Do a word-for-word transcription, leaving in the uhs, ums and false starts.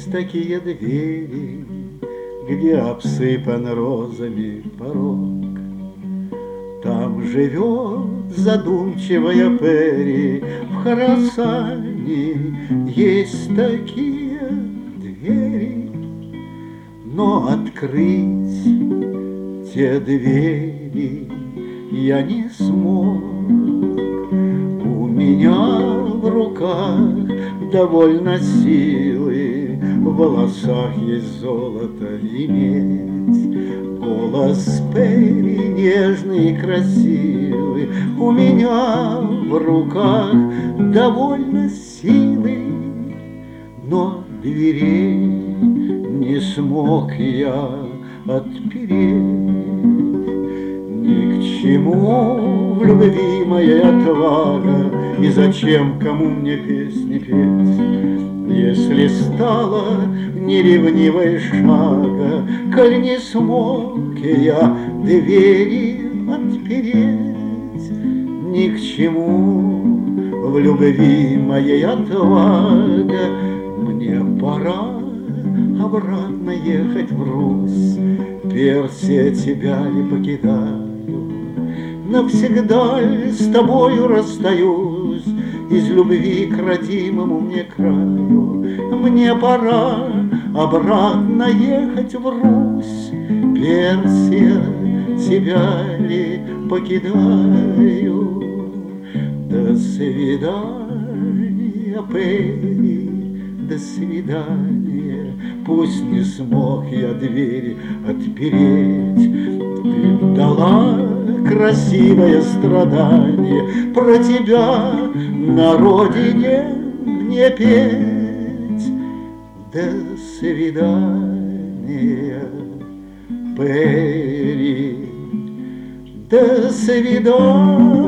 Есть такие двери, где обсыпан розами порог. Там живет задумчивая Пери в Хорасане. Есть такие двери, но открыть те двери я не смог. У меня в руках довольно силы, в волосах есть золото и медь. Голос Пери нежный и красивый, у меня в руках довольно силы, но дверей не смог я отпереть. Ни к чему в любви моя отвага, и зачем кому мне песни петь, если стала неревнивой шага, коль не смог я двери отпереть. Ни к чему в любви моей отвага, мне пора обратно ехать в Русь. Персия, тебя ли покидаю, навсегда ли с тобою расстаюсь, из любви к родимому мне краю. Мне пора обратно ехать в Русь. Персия, тебя ли покидаю. До свидания, Пери, до свидания. Пусть не смог я двери отпереть, ты дала красивое страдание, про тебя на родине мне петь. До свидания, Пери, до свидания.